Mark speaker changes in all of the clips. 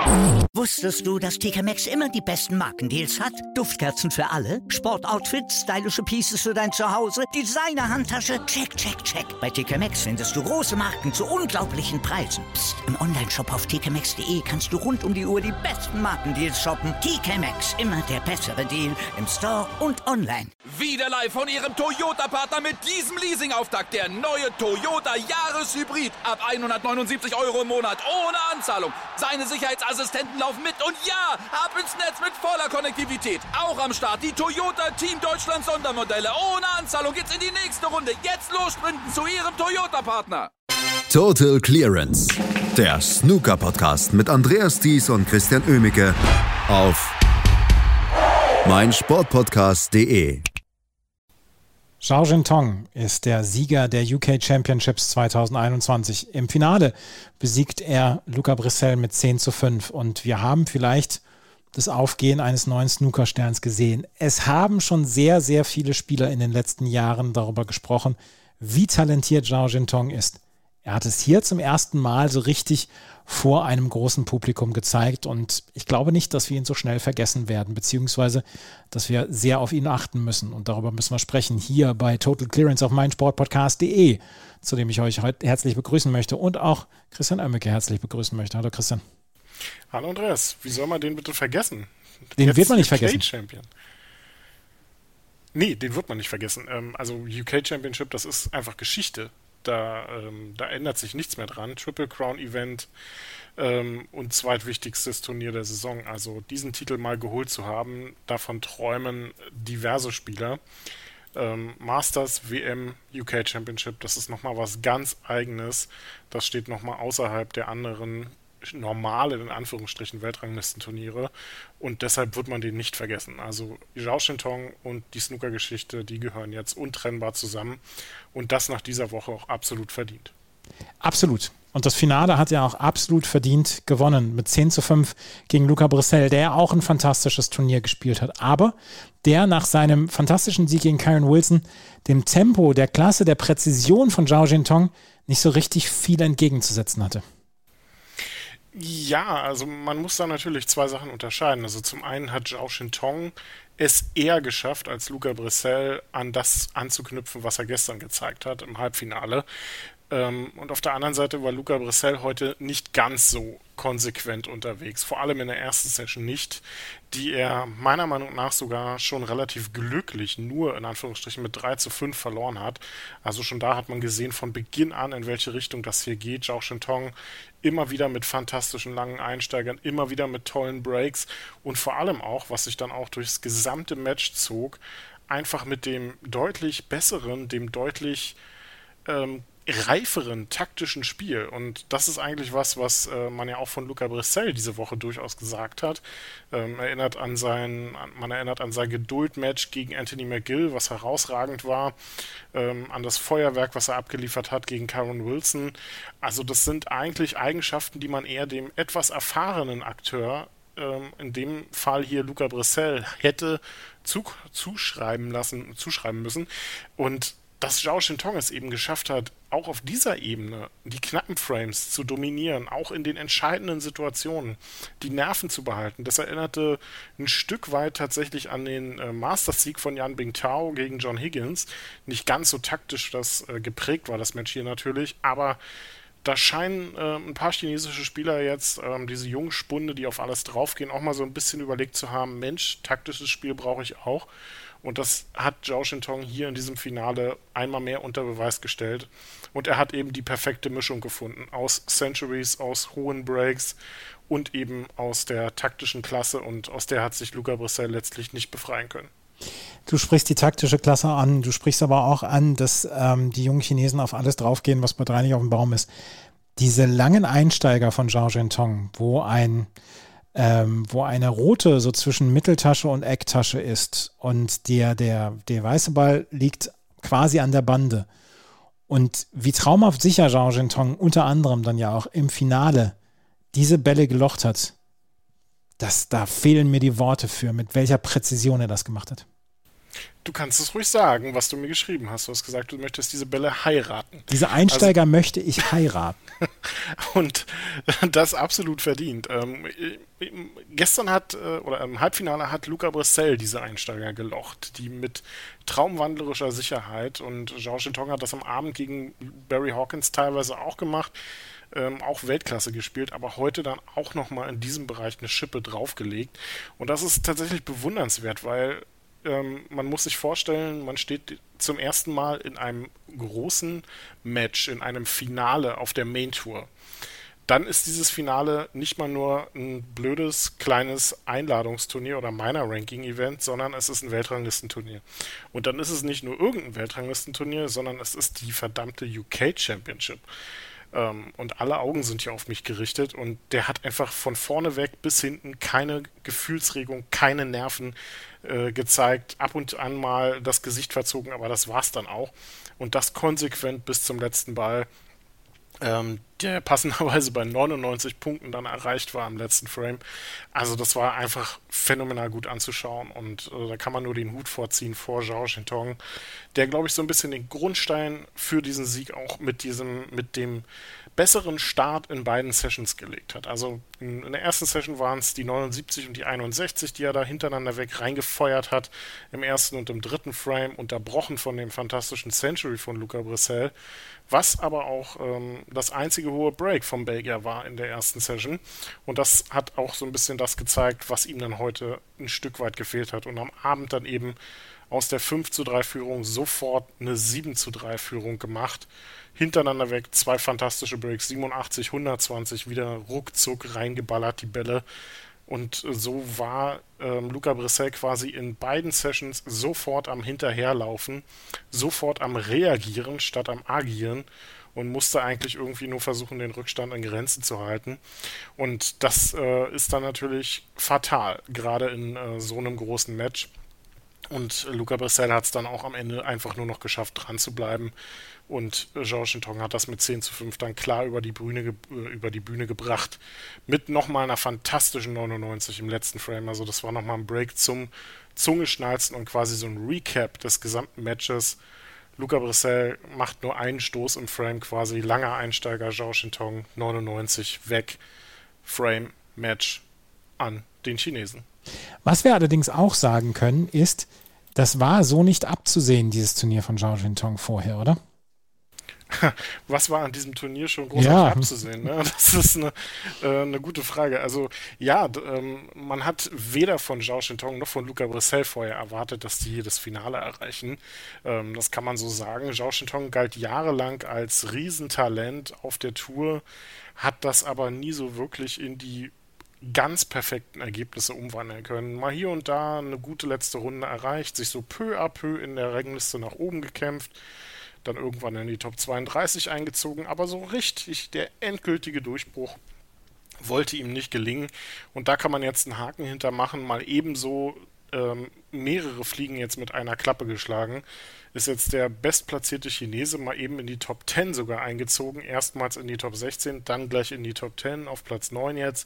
Speaker 1: Wusstest du, dass TK Maxx immer die besten Markendeals hat? Duftkerzen für alle, Sportoutfits, stylische Pieces für dein Zuhause, Designer-Handtasche, check, check, check. Bei TK Maxx findest du große Marken zu unglaublichen Preisen. Psst. Im Onlineshop auf tkmaxx.de kannst du rund um die Uhr die besten Markendeals shoppen. TK Maxx, immer der bessere Deal im Store und online.
Speaker 2: Wieder live von ihrem Toyota-Partner mit diesem Leasing-Auftakt. Der neue Toyota Jahreshybrid. Ab 179 € im Monat. Ohne Anzahlung. Seine Sicherheitsassistenten laufen mit. Und ja, ab ins Netz mit voller Konnektivität. Auch am Start die Toyota Team Deutschland Sondermodelle. Ohne Anzahlung geht's in die nächste Runde. Jetzt los sprinten zu ihrem Toyota-Partner.
Speaker 3: Total Clearance. Der Snooker-Podcast mit Andreas Thies und Christian Oemicke auf meinsportpodcast.de.
Speaker 4: Zhao Jintong ist der Sieger der UK Championships 2021. Im Finale besiegt er Luca Brecel mit 10:5 und wir haben vielleicht das Aufgehen eines neuen Snookersterns gesehen. Es haben schon sehr, sehr viele Spieler in den letzten Jahren darüber gesprochen, wie talentiert Zhao Jintong ist. Er hat es hier zum ersten Mal so richtig vor einem großen Publikum gezeigt und ich glaube nicht, dass wir ihn so schnell vergessen werden, beziehungsweise, dass wir sehr auf ihn achten müssen und darüber müssen wir sprechen hier bei Total Clearance auf meinsportpodcast.de, zu dem ich euch heute herzlich begrüßen möchte und auch Christian Oemicke herzlich begrüßen möchte. Hallo Christian.
Speaker 5: Hallo Andreas, wie soll man den bitte vergessen?
Speaker 4: Den
Speaker 5: Jetzt
Speaker 4: wird man nicht
Speaker 5: UK
Speaker 4: vergessen.
Speaker 5: Champion. Nee, den wird man nicht vergessen. Also UK Championship, das ist einfach Geschichte. Da ändert sich nichts mehr dran. Triple Crown Event und zweitwichtigstes Turnier der Saison. Also diesen Titel mal geholt zu haben, davon träumen diverse Spieler. Masters, WM, UK Championship, das ist nochmal was ganz Eigenes. Das steht nochmal außerhalb der anderen normale, in Anführungsstrichen, Weltranglistenturniere und deshalb wird man den nicht vergessen. Also Zhao Jintong und die Snooker-Geschichte, die gehören jetzt untrennbar zusammen und das nach dieser Woche auch absolut verdient.
Speaker 4: Absolut. Und das Finale hat er auch absolut verdient gewonnen mit 10:5 gegen Luca Brecel, der ja auch ein fantastisches Turnier gespielt hat, aber der nach seinem fantastischen Sieg gegen Kyren Wilson dem Tempo, der Klasse, der Präzision von Zhao Jintong nicht so richtig viel entgegenzusetzen hatte.
Speaker 5: Ja, also man muss da natürlich zwei Sachen unterscheiden. Also zum einen hat Zhao Jintong es eher geschafft, als Luca Brecel an das anzuknüpfen, was er gestern gezeigt hat im Halbfinale. Und auf der anderen Seite war Luca Brecel heute nicht ganz so konsequent unterwegs, vor allem in der ersten Session nicht, die er meiner Meinung nach sogar schon relativ glücklich nur in Anführungsstrichen mit 3:5 verloren hat. Also schon da hat man gesehen von Beginn an, in welche Richtung das hier geht. Zhao Jintong immer wieder mit fantastischen langen Einsteigern, immer wieder mit tollen Breaks und vor allem auch, was sich dann auch durchs gesamte Match zog, einfach mit dem deutlich besseren, dem deutlich reiferen taktischen Spiel. Und das ist eigentlich was man ja auch von Luca Brecel diese Woche durchaus gesagt hat. Man erinnert an sein Geduldmatch gegen Anthony McGill, was herausragend war, an das Feuerwerk, was er abgeliefert hat gegen Kyren Wilson. Also das sind eigentlich Eigenschaften, die man eher dem etwas erfahrenen Akteur, in dem Fall hier Luca Brecel, hätte zuschreiben müssen. Und dass Zhao Jintong es eben geschafft hat, auch auf dieser Ebene die knappen Frames zu dominieren, auch in den entscheidenden Situationen, die Nerven zu behalten. Das erinnerte ein Stück weit tatsächlich an den Masters-Sieg von Yan Bingtao gegen John Higgins. Nicht ganz so taktisch das geprägt war, das Match hier natürlich, aber da scheinen ein paar chinesische Spieler jetzt, diese jungen Spunde, die auf alles draufgehen, auch mal so ein bisschen überlegt zu haben, Mensch, taktisches Spiel brauche ich auch. Und das hat Zhao Jintong hier in diesem Finale einmal mehr unter Beweis gestellt. Und er hat eben die perfekte Mischung gefunden aus Centuries, aus hohen Breaks und eben aus der taktischen Klasse. Und aus der hat sich Luca Brecel letztlich nicht befreien können.
Speaker 4: Du sprichst die taktische Klasse an, du sprichst aber auch an, dass die jungen Chinesen auf alles draufgehen, was bei 3 nicht auf dem Baum ist. Diese langen Einsteiger von Zhao Jintong, wo eine rote so zwischen Mitteltasche und Ecktasche ist und der weiße Ball liegt quasi an der Bande. Und wie traumhaft sicher Zhao Jintong unter anderem dann ja auch im Finale diese Bälle gelocht hat, da fehlen mir die Worte für, mit welcher Präzision er das gemacht hat.
Speaker 5: Du kannst es ruhig sagen, was du mir geschrieben hast. Du hast gesagt, du möchtest diese Bälle heiraten.
Speaker 4: Diese Einsteiger möchte ich heiraten.
Speaker 5: Und das absolut verdient. Gestern oder im Halbfinale hat Luca Brissell diese Einsteiger gelocht, die mit traumwandlerischer Sicherheit, und Zhao Shintong hat das am Abend gegen Barry Hawkins teilweise auch gemacht, auch Weltklasse gespielt, aber heute dann auch nochmal in diesem Bereich eine Schippe draufgelegt. Und das ist tatsächlich bewundernswert, weil man muss sich vorstellen, man steht zum ersten Mal in einem großen Match, in einem Finale auf der Main Tour. Dann ist dieses Finale nicht mal nur ein blödes, kleines Einladungsturnier oder Minor-Ranking-Event, sondern es ist ein Weltranglistenturnier. Und dann ist es nicht nur irgendein Weltranglistenturnier, sondern es ist die verdammte UK Championship. Und alle Augen sind hier auf mich gerichtet, und der hat einfach von vorne weg bis hinten keine Gefühlsregung, keine Nerven gezeigt, ab und an mal das Gesicht verzogen, aber das war's dann auch. Und das konsequent bis zum letzten Ball, der passenderweise bei 99 Punkten dann erreicht war im letzten Frame. Also das war einfach phänomenal gut anzuschauen, und da kann man nur den Hut vorziehen vor Zhao Shintong, der, glaube ich, so ein bisschen den Grundstein für diesen Sieg auch mit dem besseren Start in beiden Sessions gelegt hat. Also in der ersten Session waren es die 79 und die 61, die er da hintereinander weg reingefeuert hat, im ersten und im dritten Frame, unterbrochen von dem fantastischen Century von Luca Brissell, was aber auch das einzige hohe Break vom Belgier war in der ersten Session. Und das hat auch so ein bisschen das gezeigt, was ihm dann heute ein Stück weit gefehlt hat. Und am Abend dann eben aus der 5:3 Führung sofort eine 7:3 Führung gemacht. Hintereinander weg, 2 fantastische Breaks, 87, 120, wieder ruckzuck reingeballert, die Bälle. Und so war Luca Brissell quasi in beiden Sessions sofort am Hinterherlaufen, sofort am Reagieren statt am Agieren, und musste eigentlich irgendwie nur versuchen, den Rückstand in Grenzen zu halten. Und das ist dann natürlich fatal, gerade in so einem großen Match. Und Luca Brissell hat es dann auch am Ende einfach nur noch geschafft, dran zu bleiben. Und Zhao Shintong hat das mit 10:5 dann klar über die Bühne gebracht. Mit nochmal einer fantastischen 99 im letzten Frame. Also das war nochmal ein Break zum Zungeschnalzen und quasi so ein Recap des gesamten Matches. Luca Brissell macht nur einen Stoß im Frame, quasi langer Einsteiger, Zhao Shintong 99 weg. Frame, Match an den Chinesen.
Speaker 4: Was wir allerdings auch sagen können, ist, das war so nicht abzusehen, dieses Turnier von Zhao Shintong vorher, oder?
Speaker 5: Was war an diesem Turnier schon großartig abzusehen? Ne? Das ist eine gute Frage. Also ja, man hat weder von Zhao Shintong noch von Luca Brissell vorher erwartet, dass die das Finale erreichen. Das kann man so sagen. Zhao Shintong galt jahrelang als Riesentalent auf der Tour, hat das aber nie so wirklich in die ganz perfekten Ergebnisse umwandeln können. Mal hier und da eine gute letzte Runde erreicht, sich so peu à peu in der Rangliste nach oben gekämpft, dann irgendwann in die Top 32 eingezogen, aber so richtig der endgültige Durchbruch wollte ihm nicht gelingen. Und da kann man jetzt einen Haken hintermachen, mal ebenso mehrere Fliegen jetzt mit einer Klappe geschlagen. Ist jetzt der bestplatzierte Chinese mal eben in die Top 10 sogar eingezogen, erstmals in die Top 16, dann gleich in die Top 10, auf Platz 9 jetzt.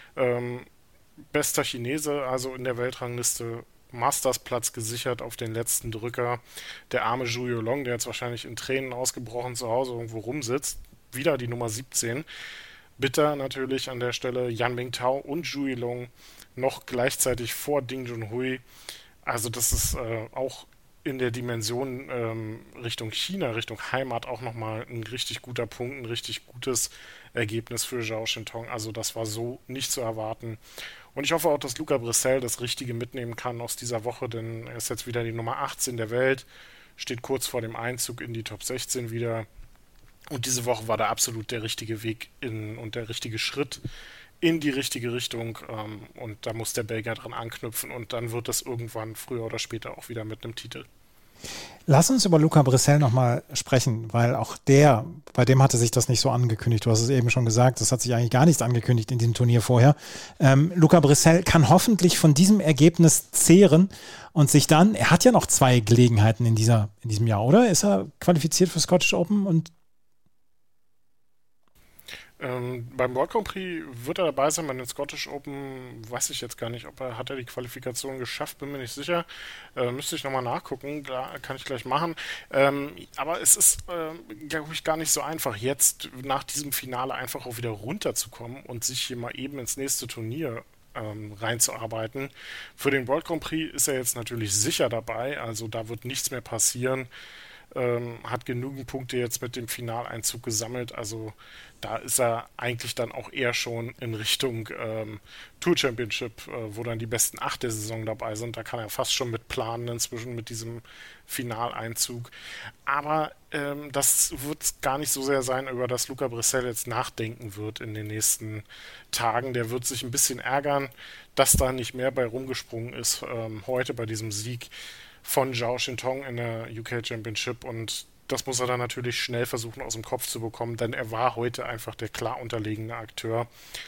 Speaker 5: Bester Chinese, also in der Weltrangliste, Masters-Platz gesichert auf den letzten Drücker. Der arme Zhu Yulong, der jetzt wahrscheinlich in Tränen ausgebrochen zu Hause irgendwo rumsitzt, wieder die Nummer 17. Bitter natürlich an der Stelle Yan Mingtao und Zhu Yulong noch gleichzeitig vor Ding Junhui. Also das ist auch in der Dimension Richtung China, Richtung Heimat auch nochmal ein richtig guter Punkt, ein richtig gutes Ergebnis für Zhao Shintong. Also das war so nicht zu erwarten. Und ich hoffe auch, dass Luca Brissell das Richtige mitnehmen kann aus dieser Woche, denn er ist jetzt wieder die Nummer 18 der Welt, steht kurz vor dem Einzug in die Top 16 wieder. Und diese Woche war da absolut der richtige Weg und der richtige Schritt in die richtige Richtung. Und da muss der Belgier dran anknüpfen, und dann wird das irgendwann früher oder später auch wieder mit einem Titel.
Speaker 4: Lass uns über Luca Brissell nochmal sprechen, weil auch bei dem hatte sich das nicht so angekündigt. Du hast es eben schon gesagt, das hat sich eigentlich gar nichts angekündigt in diesem Turnier vorher. Luca Brissell kann hoffentlich von diesem Ergebnis zehren und sich dann, er hat ja noch 2 Gelegenheiten in diesem Jahr, oder? Ist er qualifiziert für Scottish Open? Und
Speaker 5: Beim World Grand Prix wird er dabei sein, bei den Scottish Open weiß ich jetzt gar nicht, hat er die Qualifikation geschafft, bin mir nicht sicher. Müsste ich nochmal nachgucken, kann ich gleich machen. Aber es ist, glaube ich, gar nicht so einfach, jetzt nach diesem Finale einfach auch wieder runterzukommen und sich hier mal eben ins nächste Turnier reinzuarbeiten. Für den World Grand Prix ist er jetzt natürlich sicher dabei, also da wird nichts mehr passieren. Hat genügend Punkte jetzt mit dem Finaleinzug gesammelt, also da ist er eigentlich dann auch eher schon in Richtung Tour Championship, wo dann die besten 8 der Saison dabei sind. Da kann er fast schon mit planen inzwischen mit diesem Finaleinzug. Aber das wird gar nicht so sehr sein, über das Luca Brecel jetzt nachdenken wird in den nächsten Tagen. Der wird sich ein bisschen ärgern, dass da nicht mehr bei rumgesprungen ist heute bei diesem Sieg von Zhao Shintong in der UK Championship, und das muss er dann natürlich schnell versuchen aus dem Kopf zu bekommen, denn er war heute einfach der klar unterlegene Akteur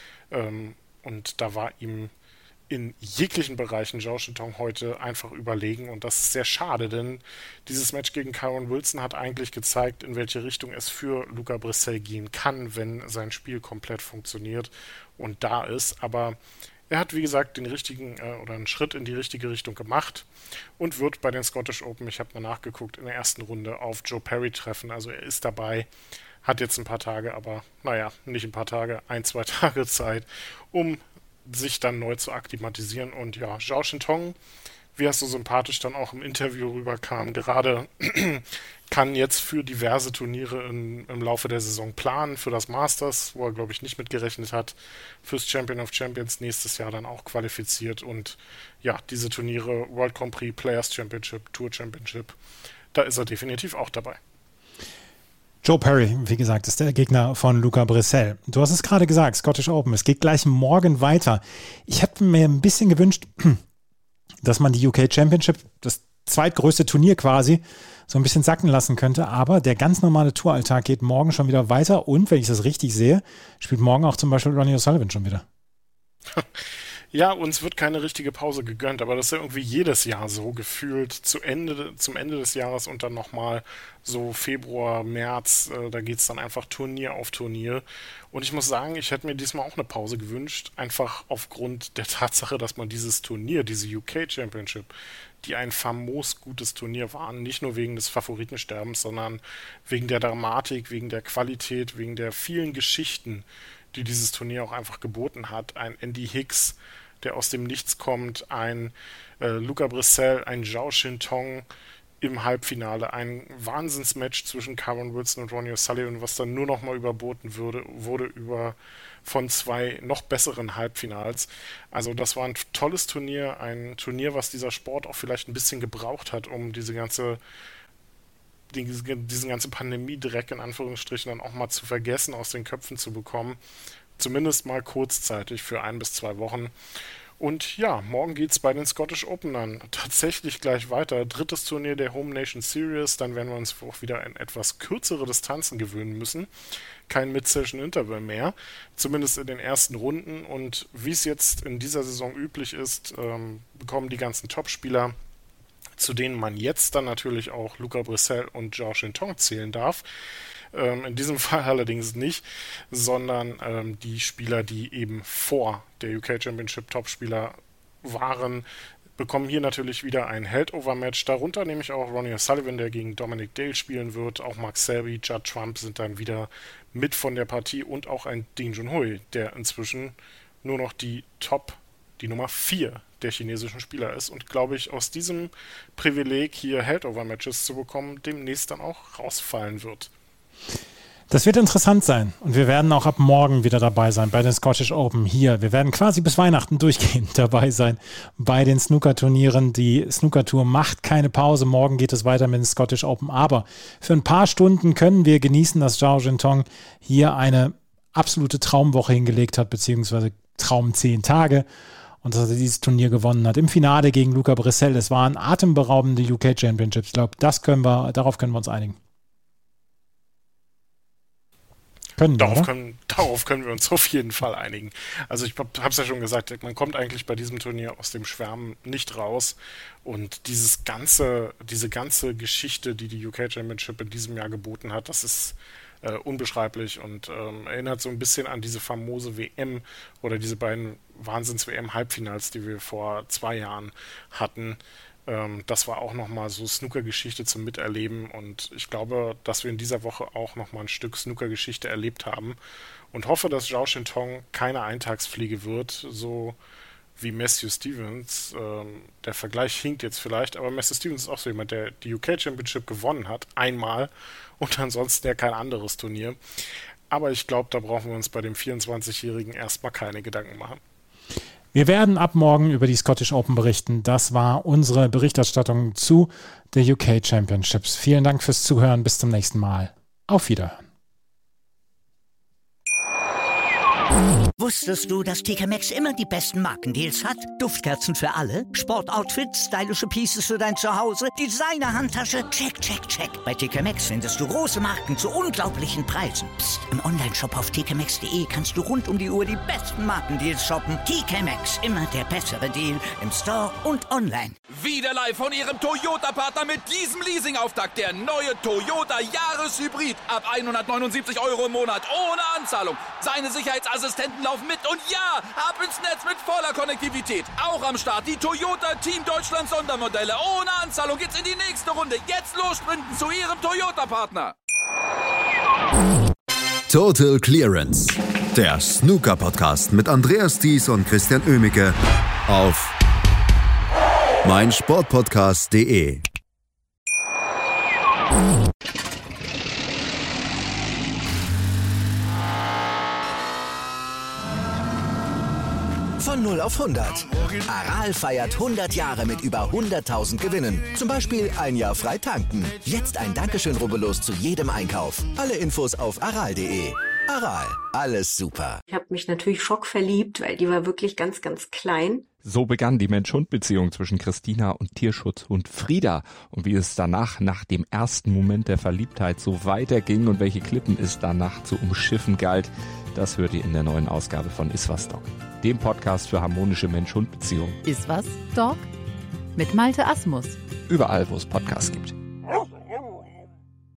Speaker 5: und da war ihm in jeglichen Bereichen Zhao Shintong heute einfach überlegen, und das ist sehr schade, denn dieses Match gegen Kyron Wilson hat eigentlich gezeigt, in welche Richtung es für Luca Brecel gehen kann, wenn sein Spiel komplett funktioniert und da ist, aber er hat, wie gesagt, den richtigen oder einen Schritt in die richtige Richtung gemacht und wird bei den Scottish Open, ich habe mal nachgeguckt, in der ersten Runde auf Joe Perry treffen. Also er ist dabei, hat jetzt ein paar Tage, aber naja, nicht ein paar Tage, 1-2 Tage Zeit, um sich dann neu zu akklimatisieren. Und ja, Zhao Shintong, wie er so sympathisch dann auch im Interview rüberkam, gerade kann jetzt für diverse Turniere im Laufe der Saison planen, für das Masters, wo er, glaube ich, nicht mitgerechnet hat, fürs Champion of Champions nächstes Jahr dann auch qualifiziert, und ja, diese Turniere, World Grand Prix, Players Championship, Tour Championship, da ist er definitiv auch dabei.
Speaker 4: Joe Perry, wie gesagt, ist der Gegner von Luca Brecel. Du hast es gerade gesagt, Scottish Open, es geht gleich morgen weiter. Ich habe mir ein bisschen gewünscht, dass man die UK Championship, das zweitgrößte Turnier quasi, so ein bisschen sacken lassen könnte, aber der ganz normale Touralltag geht morgen schon wieder weiter, und wenn ich das richtig sehe, spielt morgen auch zum Beispiel Ronnie O'Sullivan schon wieder.
Speaker 5: Ja, uns wird keine richtige Pause gegönnt, aber das ist ja irgendwie jedes Jahr so gefühlt zum Ende des Jahres und dann nochmal so Februar, März, da geht es dann einfach Turnier auf Turnier. Und ich muss sagen, ich hätte mir diesmal auch eine Pause gewünscht, einfach aufgrund der Tatsache, dass man dieses Turnier, diese UK Championship, die ein famos gutes Turnier waren, nicht nur wegen des Favoritensterbens, sondern wegen der Dramatik, wegen der Qualität, wegen der vielen Geschichten, die dieses Turnier auch einfach geboten hat. Ein Andy Hicks, der aus dem Nichts kommt, ein Luca Brecel, ein Zhao Shintong im Halbfinale, ein Wahnsinnsmatch zwischen Kyron Wilson und Ronnie O'Sullivan, was dann nur noch mal überboten wurde von 2 noch besseren Halbfinals. Also das war ein tolles Turnier, ein Turnier, was dieser Sport auch vielleicht ein bisschen gebraucht hat, um diesen ganzen Pandemie-Dreck in Anführungsstrichen dann auch mal zu vergessen, aus den Köpfen zu bekommen. Zumindest mal kurzzeitig für 1 bis 2 Wochen. Und ja, morgen geht's bei den Scottish Open dann tatsächlich gleich weiter. 3. Turnier der Home Nation Series. Dann werden wir uns auch wieder an etwas kürzere Distanzen gewöhnen müssen. Kein Mid-Session-Interval mehr. Zumindest in den ersten Runden. Und wie es jetzt in dieser Saison üblich ist, bekommen die ganzen Topspieler, zu denen man jetzt dann natürlich auch Luca Brecel und Zhao Shintong zählen darf. In diesem Fall allerdings nicht, sondern die Spieler, die eben vor der UK Championship Topspieler waren, bekommen hier natürlich wieder ein Held-Over-Match. Darunter nämlich auch Ronnie O'Sullivan, der gegen Dominic Dale spielen wird. Auch Mark Selby, Judd Trump sind dann wieder mit von der Partie, und auch ein Ding Junhui, der inzwischen nur noch die Nummer 4 der chinesischen Spieler ist und, glaube ich, aus diesem Privileg, hier Held-Over-Matches zu bekommen, demnächst dann auch rausfallen wird.
Speaker 4: Das wird interessant sein, und wir werden auch ab morgen wieder dabei sein bei den Scottish Open hier. Wir werden quasi bis Weihnachten durchgehend dabei sein bei den Snooker-Turnieren. Die Snooker-Tour macht keine Pause. Morgen geht es weiter mit den Scottish Open, aber für ein paar Stunden können wir genießen, dass Zhao Shintong hier eine absolute Traumwoche hingelegt hat, beziehungsweise Traum 10 Tage. Und dass er dieses Turnier gewonnen hat. Im Finale gegen Luca Brecel. Es waren atemberaubende UK Championships. Ich glaube, darauf können wir uns einigen.
Speaker 5: Darauf können wir uns auf jeden Fall einigen. Also ich habe es ja schon gesagt, man kommt eigentlich bei diesem Turnier aus dem Schwärmen nicht raus. Und diese ganze Geschichte, die die UK Championship in diesem Jahr geboten hat, das ist unbeschreiblich und erinnert so ein bisschen an diese famose WM oder diese beiden Wahnsinns-WM-Halbfinals, die wir vor 2 Jahren hatten. Das war auch nochmal so Snooker-Geschichte zum Miterleben und ich glaube, dass wir in dieser Woche auch nochmal ein Stück Snooker-Geschichte erlebt haben und hoffe, dass Zhao Shintong keine Eintagsfliege wird, so wie Matthew Stevens. Der Vergleich hinkt jetzt vielleicht, aber Matthew Stevens ist auch so jemand, der die UK Championship gewonnen hat, einmal und ansonsten ja kein anderes Turnier. Aber ich glaube, da brauchen wir uns bei dem 24-Jährigen erstmal keine Gedanken machen.
Speaker 4: Wir werden ab morgen über die Scottish Open berichten. Das war unsere Berichterstattung zu der UK Championships. Vielen Dank fürs Zuhören. Bis zum nächsten Mal. Auf Wiederhören.
Speaker 1: Wusstest du, dass TK Maxx immer die besten Markendeals hat? Duftkerzen für alle, Sportoutfits, stylische Pieces für dein Zuhause, Designer-Handtasche, check, check, check. Bei TK Maxx findest du große Marken zu unglaublichen Preisen. Psst. Im Onlineshop auf tkmaxx.de kannst du rund um die Uhr die besten Markendeals shoppen. TK Maxx, immer der bessere Deal im Store und online.
Speaker 2: Wieder live von Ihrem Toyota-Partner mit diesem Leasing-Auftakt. Der neue Toyota Jahreshybrid. Ab 179 € im Monat ohne Anzahlung. Seine Sicherheitsassistenten laufen mit und ja, ab ins Netz mit voller Konnektivität. Auch am Start die Toyota Team Deutschland Sondermodelle. Ohne Anzahlung geht's in die nächste Runde. Jetzt los sprinten zu Ihrem Toyota-Partner.
Speaker 3: Total Clearance. Der Snooker-Podcast mit Andreas Thies und Christian Oemicke auf meinsportpodcast.de.
Speaker 6: Von 0 auf 100. Aral feiert 100 Jahre mit über 100.000 Gewinnen. Zum Beispiel 1 Jahr frei tanken. Jetzt ein Dankeschön, rubbellos zu jedem Einkauf. Alle Infos auf aral.de. Aral, alles super.
Speaker 7: Ich habe mich natürlich schockverliebt, weil die war wirklich ganz, ganz klein.
Speaker 8: So begann die Mensch-Hund-Beziehung zwischen Christina und Tierschutzhund Frieda. Und wie es danach, nach dem ersten Moment der Verliebtheit, so weiterging und welche Klippen es danach zu umschiffen galt, das hört ihr in der neuen Ausgabe von Iswas Dog, dem Podcast für harmonische Mensch-Hund-Beziehungen.
Speaker 9: Iswas Dog? Mit Malte Asmus.
Speaker 8: Überall, wo es Podcasts gibt.